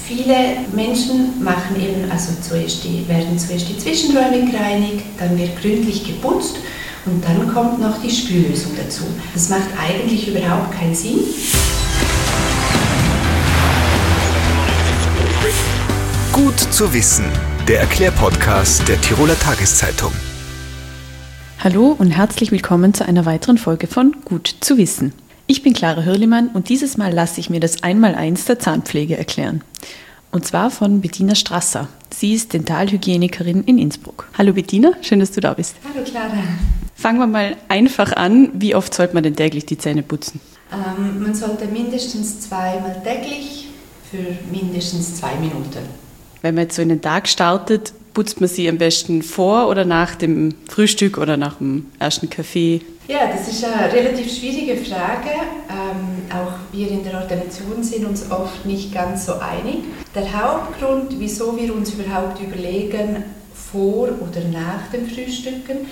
Viele Menschen machen eben, also werden zuerst die Zwischenräume gereinigt, dann wird gründlich geputzt und dann kommt noch die Spüllösung dazu. Das macht eigentlich überhaupt keinen Sinn. Gut zu wissen, der Erklärpodcast der Tiroler Tageszeitung. Hallo und herzlich willkommen zu einer weiteren Folge von Gut zu wissen. Ich bin Clara Hürlimann und dieses Mal lasse ich mir das Einmaleins der Zahnpflege erklären. Und zwar von Bettina Strasser. Sie ist Dentalhygienikerin in Innsbruck. Hallo Bettina, schön, dass du da bist. Hallo Clara. Fangen wir mal einfach an. Wie oft sollte man denn täglich die Zähne putzen? Man sollte mindestens 2-mal täglich für mindestens 2 Minuten. Wenn man jetzt so in den Tag startet, putzt man sie am besten vor oder nach dem Frühstück oder nach dem ersten Kaffee? Ja, das ist eine relativ schwierige Frage. Auch wir in der Ordination sind uns oft nicht ganz so einig. Der Hauptgrund, wieso wir uns überhaupt überlegen, vor oder nach dem Frühstücken,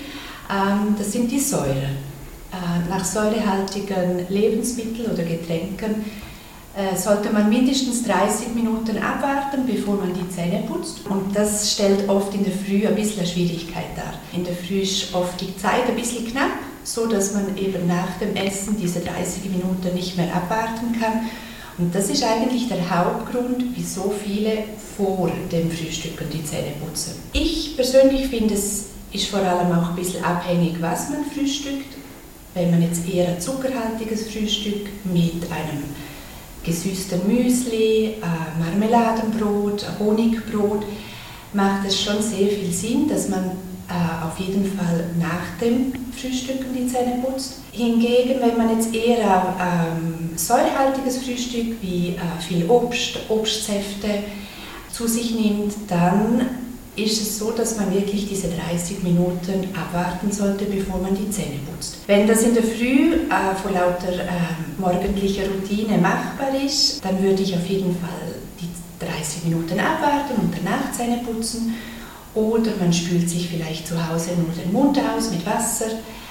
das sind die Säuren. Nach säurehaltigen Lebensmitteln oder Getränken sollte man mindestens 30 Minuten abwarten, bevor man die Zähne putzt. Und das stellt oft in der Früh ein bisschen eine Schwierigkeit dar. In der Früh ist oft die Zeit ein bisschen knapp, so dass man eben nach dem Essen diese 30 Minuten nicht mehr abwarten kann. Und das ist eigentlich der Hauptgrund, wieso viele vor dem Frühstücken die Zähne putzen. Ich persönlich finde, es ist vor allem auch ein bisschen abhängig, was man frühstückt. Wenn man jetzt eher ein zuckerhaltiges Frühstück mit einem gesüßten Müsli, Marmeladenbrot, Honigbrot, macht es schon sehr viel Sinn, dass man auf jeden Fall nach dem Frühstücken die Zähne putzt. Hingegen, wenn man jetzt eher säurehaltiges Frühstück wie viel Obst, Obstsäfte zu sich nimmt, dann ist es so, dass man wirklich diese 30 Minuten abwarten sollte, bevor man die Zähne putzt. Wenn das in der Früh vor lauter morgendlicher Routine machbar ist, dann würde ich auf jeden Fall die 30 Minuten abwarten und danach Zähne putzen. Oder man spült sich vielleicht zu Hause nur den Mund aus mit Wasser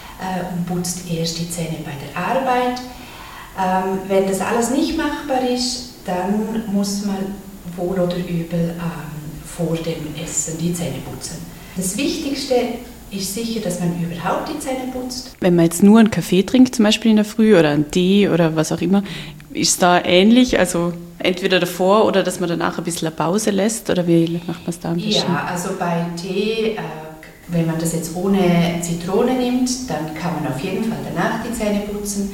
und putzt erst die Zähne bei der Arbeit. Wenn das alles nicht machbar ist, dann muss man wohl oder übel vor dem Essen die Zähne putzen. Das Wichtigste ist sicher, dass man überhaupt die Zähne putzt. Wenn man jetzt nur einen Kaffee trinkt, zum Beispiel in der Früh, oder einen Tee oder was auch immer, ist es da ähnlich? Also entweder davor oder dass man danach ein bisschen eine Pause lässt? Oder wie macht man es da am besten? Ja, also bei Tee, wenn man das jetzt ohne Zitrone nimmt, dann kann man auf jeden Fall danach die Zähne putzen.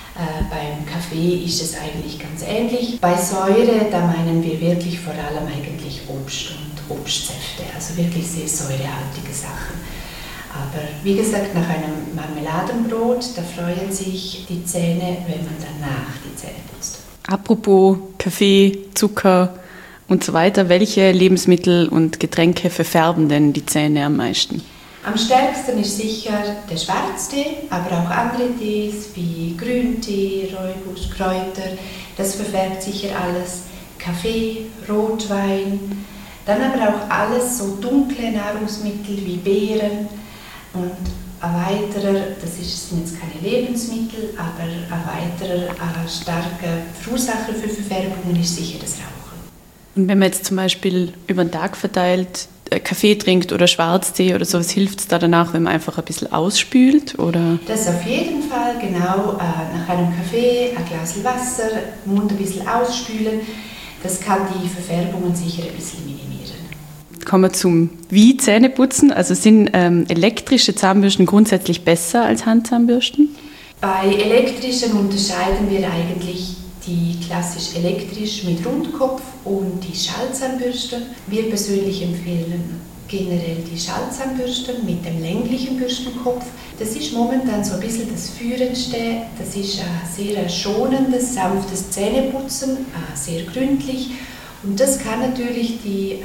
Beim Kaffee ist es eigentlich ganz ähnlich. Bei Säure, da meinen wir wirklich vor allem eigentlich Obst und Obstsäfte, also wirklich sehr säurehaltige Sachen. Aber wie gesagt, nach einem Marmeladenbrot, da freuen sich die Zähne, wenn man danach die Zähne putzt. Apropos Kaffee, Zucker und so weiter, welche Lebensmittel und Getränke verfärben denn die Zähne am meisten? Am stärksten ist sicher der Schwarztee, aber auch andere Tees wie Grüntee, Rooibos, Kräuter, das verfärbt sicher alles. Kaffee, Rotwein, dann aber auch alles so dunkle Nahrungsmittel wie Beeren und ein weiterer, sind jetzt keine Lebensmittel, aber ein weiterer starker Verursacher für Verfärbungen ist sicher das Rauchen. Und wenn man jetzt zum Beispiel über den Tag verteilt Kaffee trinkt oder Schwarztee oder sowas, hilft es da danach, wenn man einfach ein bisschen ausspült? Oder? Das auf jeden Fall, genau. Nach einem Kaffee ein Glas Wasser, Mund ein bisschen ausspülen, das kann die Verfärbungen sicher ein bisschen minimieren. Kommen wir zum Wie Zähne putzen. Also sind elektrische Zahnbürsten grundsätzlich besser als Handzahnbürsten? Bei elektrischen unterscheiden wir eigentlich die klassisch elektrisch mit Rundkopf und die Schallzahnbürsten. Wir persönlich empfehlen generell die Schallzahnbürsten mit dem länglichen Bürstenkopf. Das ist momentan so ein bisschen das Führendste. Das ist ein sehr schonendes, sanftes Zähneputzen, sehr gründlich. Und das kann natürlich die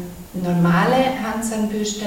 normale Handzahnbürste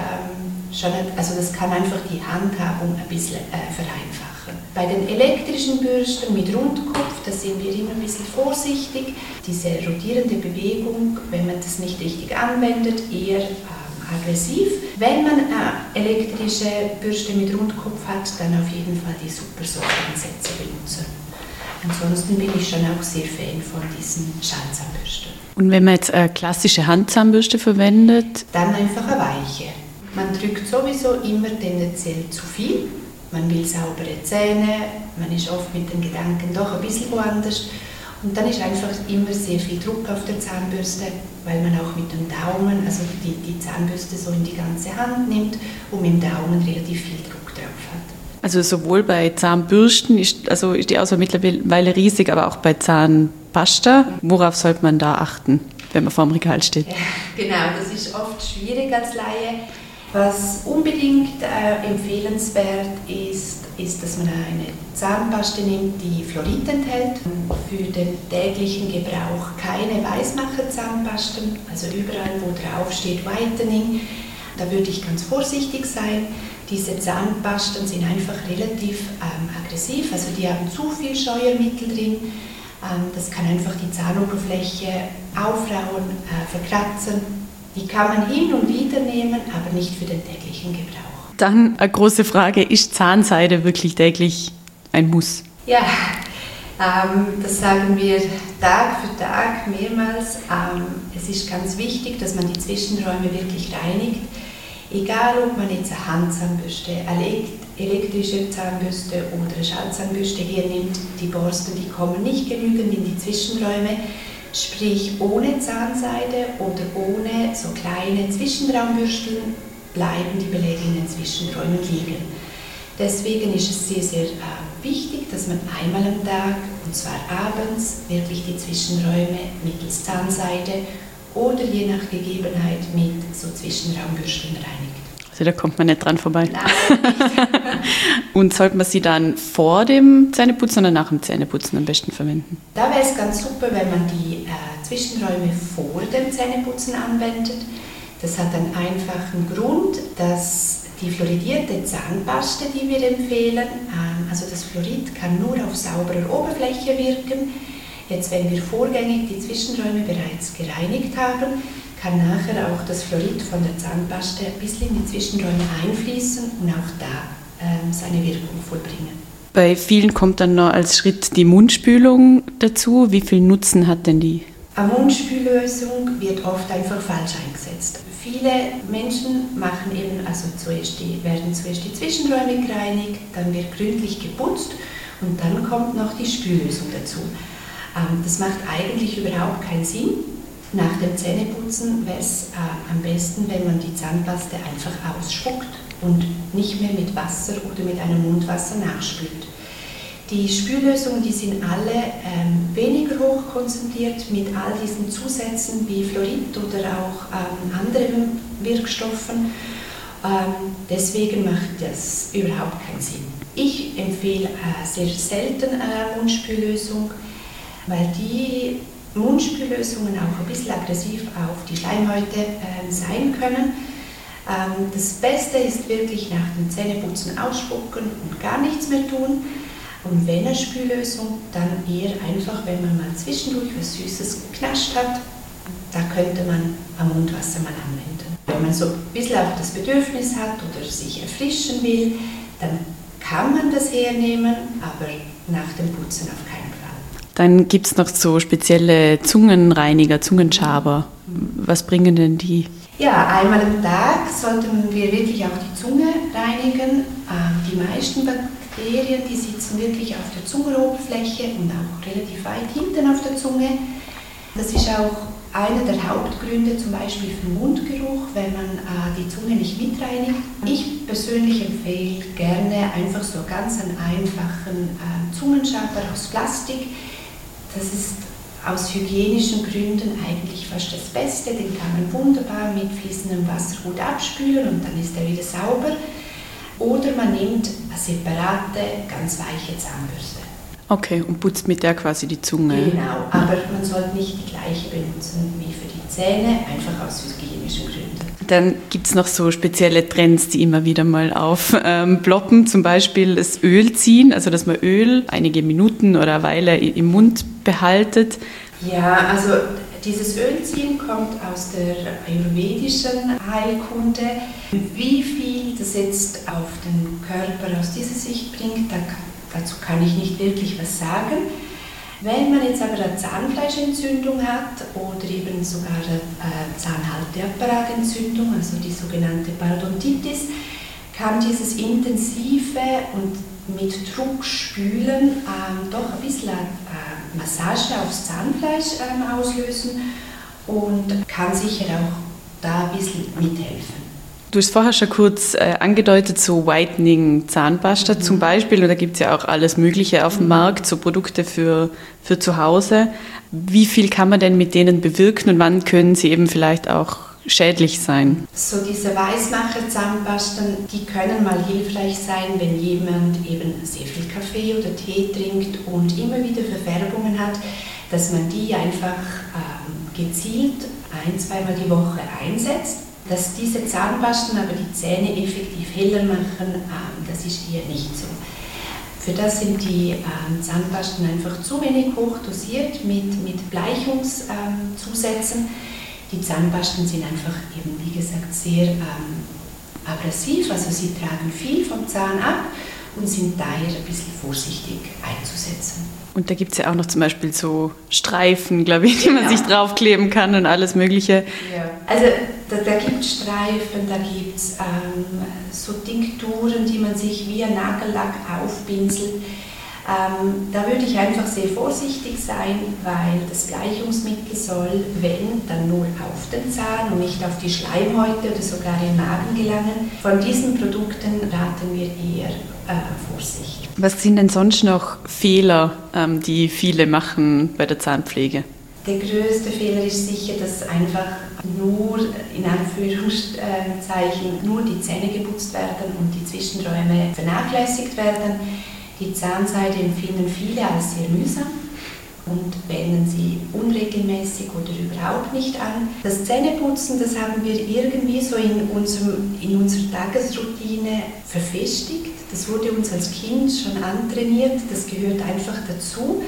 das kann einfach die Handhabung ein bisschen vereinfachen. Bei den elektrischen Bürsten mit Rundkopf, da sind wir immer ein bisschen vorsichtig. Diese rotierende Bewegung, wenn man das nicht richtig anwendet, eher aggressiv. Wenn man eine elektrische Bürste mit Rundkopf hat, dann auf jeden Fall die Supersoft-Ansätze benutzen. ansonsten bin ich schon auch sehr Fan von diesen Schallzahnbürsten. Und wenn man jetzt eine klassische Handzahnbürste verwendet? Dann einfach eine weiche. Man drückt sowieso immer tendenziell zu viel. Man will saubere Zähne, man ist oft mit den Gedanken doch ein bisschen woanders. Und dann ist einfach immer sehr viel Druck auf der Zahnbürste, weil man auch mit dem Daumen, also die Zahnbürste so in die ganze Hand nimmt und mit dem Daumen relativ viel Druck drauf hat. Also sowohl bei Zahnbürsten ist die Auswahl mittlerweile riesig, aber auch bei Zahnpasta. Worauf sollte man da achten, wenn man vor dem Regal steht? Ja, genau, das ist oft schwierig als Laie. Was unbedingt empfehlenswert ist, dass man eine Zahnpaste nimmt, die Fluorid enthält. Für den täglichen Gebrauch keine Weißmacher-Zahnpasten, also überall, wo drauf steht Whitening. Da würde ich ganz vorsichtig sein. Diese Zahnpasten sind einfach relativ aggressiv, also die haben zu viel Scheuermittel drin. Das kann einfach die Zahnoberfläche aufrauen, verkratzen. Die kann man hin und wieder nehmen, aber nicht für den täglichen Gebrauch. Dann eine große Frage, ist Zahnseide wirklich täglich ein Muss? Ja, das sagen wir Tag für Tag mehrmals. Es ist ganz wichtig, dass man die Zwischenräume wirklich reinigt. Egal, ob man jetzt eine Handzahnbürste, eine elektrische Zahnbürste oder eine Schallzahnbürste hernimmt, die Borsten, die kommen nicht genügend in die Zwischenräume. Sprich, ohne Zahnseide oder ohne so kleine Zwischenraumbürsteln bleiben die Beläge in den Zwischenräumen liegen. Deswegen ist es sehr, sehr wichtig, dass man einmal am Tag, und zwar abends, wirklich die Zwischenräume mittels Zahnseide oder je nach Gegebenheit mit so Zwischenraumbürsteln reinigt. Also da kommt man nicht dran vorbei. Nein, nicht. Und sollte man sie dann vor dem Zähneputzen oder nach dem Zähneputzen am besten verwenden? Da wäre es ganz super, wenn man die Zwischenräume vor dem Zähneputzen anwendet. Das hat einen einfachen Grund, dass die fluoridierte Zahnpaste, die wir empfehlen, also das Fluorid kann nur auf sauberer Oberfläche wirken. Jetzt, wenn wir vorgängig die Zwischenräume bereits gereinigt haben, kann nachher auch das Fluorid von der Zahnpaste ein bisschen in die Zwischenräume einfließen und auch da seine Wirkung vollbringen. Bei vielen kommt dann noch als Schritt die Mundspülung dazu. Wie viel Nutzen hat denn die? Eine Mundspüllösung wird oft einfach falsch eingesetzt. Viele Menschen machen eben, werden zuerst die Zwischenräume gereinigt, dann wird gründlich geputzt und dann kommt noch die Spüllösung dazu. Das macht eigentlich überhaupt keinen Sinn. Nach dem Zähneputzen wäre es am besten, wenn man die Zahnpaste einfach ausspuckt und nicht mehr mit Wasser oder mit einem Mundwasser nachspült. Die Spüllösungen, die sind alle weniger hoch konzentriert mit all diesen Zusätzen wie Fluorid oder auch anderen Wirkstoffen. Deswegen macht das überhaupt keinen Sinn. Ich empfehle sehr selten eine Mundspüllösung, weil die Mundspüllösungen auch ein bisschen aggressiv auf die Schleimhäute sein können. Das Beste ist wirklich nach dem Zähneputzen ausspucken und gar nichts mehr tun. Und wenn eine Spüllösung, dann eher einfach, wenn man mal zwischendurch was Süßes geknascht hat, da könnte man am Mundwasser mal anwenden. Wenn man so ein bisschen auch das Bedürfnis hat oder sich erfrischen will, dann kann man das hernehmen, aber nach dem Putzen auf keinen Fall. Dann gibt es noch so spezielle Zungenreiniger, Zungenschaber. Was bringen denn die? Ja, einmal am Tag sollten wir wirklich auch die Zunge reinigen. Die meisten Bakterien, die sitzen wirklich auf der Zungenoberfläche und auch relativ weit hinten auf der Zunge. Das ist auch einer der Hauptgründe zum Beispiel für Mundgeruch, wenn man die Zunge nicht mitreinigt. Ich persönlich empfehle gerne einfach so ganz einen einfachen Zungenschaber aus Plastik. Das ist aus hygienischen Gründen eigentlich fast das Beste. Den kann man wunderbar mit fließendem Wasser gut abspülen und dann ist er wieder sauber. Oder man nimmt eine separate, ganz weiche Zahnbürste. Okay, und putzt mit der quasi die Zunge. Genau, aber man sollte nicht die gleiche benutzen wie für die Zähne, einfach aus hygienischen Gründen. Dann gibt es noch so spezielle Trends, die immer wieder mal aufploppen, zum Beispiel das Ölziehen, also dass man Öl einige Minuten oder eine Weile im Mund behaltet. Ja, also dieses Ölziehen kommt aus der ayurvedischen Heilkunde. Wie viel das jetzt auf den Körper aus dieser Sicht bringt, dazu kann ich nicht wirklich was sagen. Wenn man jetzt aber eine Zahnfleischentzündung hat oder eben sogar eine Zahnhalteapparatentzündung, also die sogenannte Parodontitis, kann dieses intensive und mit Druck spülen doch ein bisschen Massage aufs Zahnfleisch auslösen und kann sicher auch da ein bisschen mithelfen. Du hast vorher schon kurz angedeutet, so Whitening Zahnpasta zum Beispiel, und da gibt es ja auch alles Mögliche auf dem Markt, so Produkte für zu Hause. Wie viel kann man denn mit denen bewirken und wann können sie eben vielleicht auch schädlich sein? So diese Weißmacher-Zahnpasten, die können mal hilfreich sein, wenn jemand eben sehr viel Kaffee oder Tee trinkt und immer wieder Verfärbungen hat, dass man die einfach gezielt 1-2 Mal die Woche einsetzt. Dass diese Zahnpasten aber die Zähne effektiv heller machen, das ist eher nicht so. Für das sind die Zahnpasten einfach zu wenig hoch dosiert mit Bleichungszusätzen. Die Zahnpasten sind einfach eben, wie gesagt, sehr aggressiv, also sie tragen viel vom Zahn ab und sind daher ein bisschen vorsichtig einzusetzen. Und da gibt es ja auch noch zum Beispiel so Streifen, glaube ich, die man sich draufkleben kann und alles Mögliche. Ja. Also da gibt es Streifen, da gibt es so Tinkturen, die man sich wie ein Nagellack aufpinselt. Da würde ich einfach sehr vorsichtig sein, weil das Bleichungsmittel soll, wenn, dann nur auf den Zahn und nicht auf die Schleimhäute oder sogar im Magen gelangen. Von diesen Produkten raten wir eher Vorsicht. Was sind denn sonst noch Fehler, die viele machen bei der Zahnpflege? Der größte Fehler ist sicher, dass einfach nur, in Anführungszeichen, nur die Zähne geputzt werden und die Zwischenräume vernachlässigt werden. Die Zahnseide empfinden viele als sehr mühsam und wenden sie unregelmäßig oder überhaupt nicht an. Das Zähneputzen, das haben wir irgendwie so in unserer Tagesroutine verfestigt. Das wurde uns als Kind schon antrainiert, das gehört einfach dazu.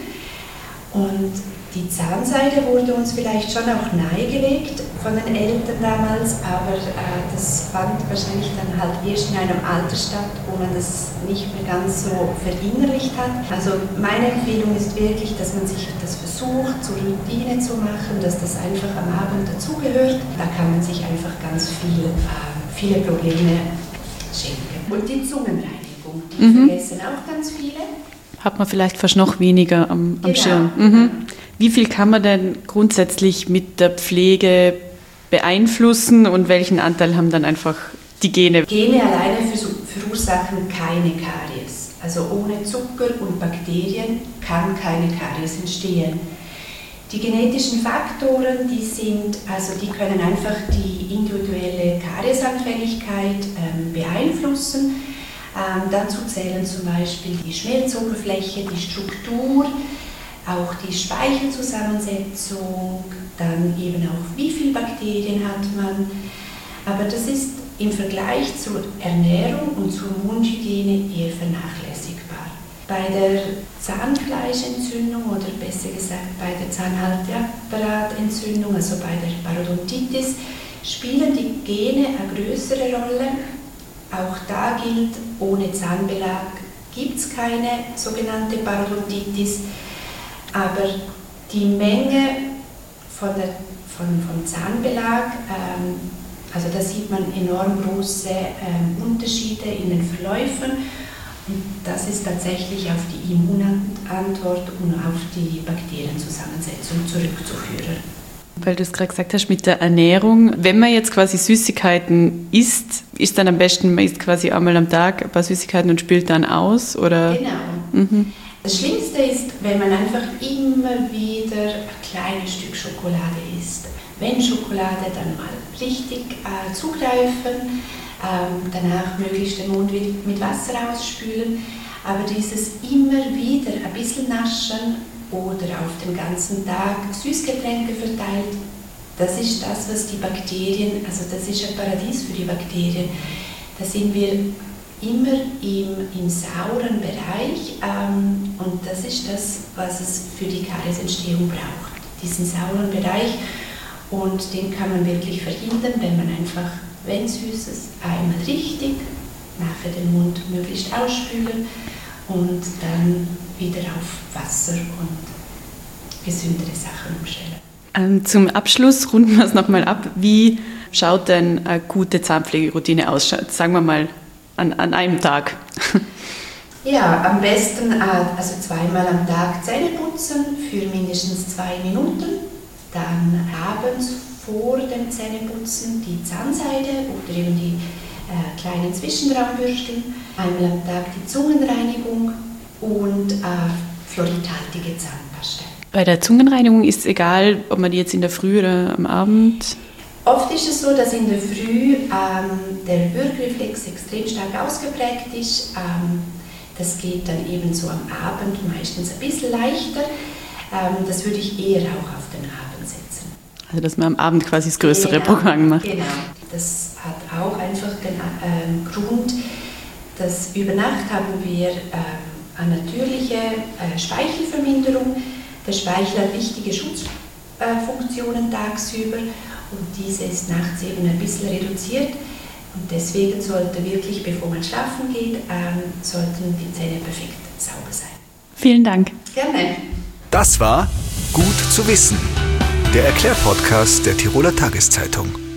Und die Zahnseide wurde uns vielleicht schon auch nahegelegt von den Eltern damals, aber das fand wahrscheinlich dann halt erst in einem Alter statt, wo man das nicht mehr ganz so verinnerlicht hat. Also meine Empfehlung ist wirklich, dass man sich das versucht, zur Routine zu machen, dass das einfach am Abend dazugehört. Da kann man sich einfach ganz viele Probleme schenken. Und die Zungenreinigung, die vergessen auch ganz viele. Hat man vielleicht fast noch weniger am Schirm. Wie viel kann man denn grundsätzlich mit der Pflege beeinflussen und welchen Anteil haben dann einfach die Gene? Gene alleine verursachen keine Karies. Also ohne Zucker und Bakterien kann keine Karies entstehen. Die genetischen Faktoren, die können einfach die individuelle Kariesanfälligkeit beeinflussen. Dazu zählen zum Beispiel die Schmelzoberfläche, die Struktur, auch die Speichelzusammensetzung, dann eben auch wie viele Bakterien hat man. Aber das ist im Vergleich zur Ernährung und zur Mundhygiene eher vernachlässigbar. Bei der Zahnfleischentzündung oder besser gesagt bei der Zahnhalteapparatentzündung, also bei der Parodontitis, spielen die Gene eine größere Rolle. Auch da gilt, ohne Zahnbelag gibt es keine sogenannte Parodontitis, aber die Menge vom Zahnbelag, also da sieht man enorm große Unterschiede in den Verläufen und das ist tatsächlich auf die Immunantwort und auf die Bakterienzusammensetzung zurückzuführen. Weil du es gerade gesagt hast mit der Ernährung, wenn man jetzt quasi Süßigkeiten isst, ist dann am besten, man isst quasi einmal am Tag ein paar Süßigkeiten und spült dann aus? Oder? Genau. Das Schlimmste ist, wenn man einfach immer wieder ein kleines Stück Schokolade isst. Wenn Schokolade, dann mal richtig zugreifen, danach möglichst den Mund mit Wasser ausspülen, aber dieses immer wieder ein bisschen naschen oder auf den ganzen Tag Süßgetränke verteilt, das ist das, was die Bakterien, also das ist ein Paradies für die Bakterien. Da sind wir immer im sauren Bereich und das ist das, was es für die Kariesentstehung braucht, diesen sauren Bereich, und den kann man wirklich verhindern, wenn man einfach, wenn Süßes, einmal richtig, nachher den Mund möglichst ausspülen und dann wieder auf Wasser und gesündere Sachen umstellen. Zum Abschluss runden wir es nochmal ab. Wie schaut denn eine gute Zahnpflegeroutine aus? Sagen wir mal an einem Tag. Ja, am besten also 2-mal am Tag Zähne putzen für mindestens 2 Minuten. Dann abends vor dem Zähneputzen die Zahnseide oder eben die kleinen Zwischenraumbürsteln. Einmal am Tag die Zungenreinigung und fluoridhaltige Zahnpasta. Bei der Zungenreinigung ist es egal, ob man die jetzt in der Früh oder am Abend... Oft ist es so, dass in der Früh der Würgereflex extrem stark ausgeprägt ist. Das geht dann eben so am Abend meistens ein bisschen leichter. Das würde ich eher auch auf den Abend setzen. Also dass man am Abend quasi das größere Programm macht. Genau. Das hat auch einfach den Grund, dass über Nacht haben wir eine natürliche Speichelverminderung. Der Speichel hat wichtige Schutzfunktionen tagsüber und diese ist nachts eben ein bisschen reduziert. Und deswegen sollte wirklich, bevor man schlafen geht, sollten die Zähne perfekt sauber sein. Vielen Dank. Gerne. Das war Gut zu wissen, der Erklärpodcast der Tiroler Tageszeitung.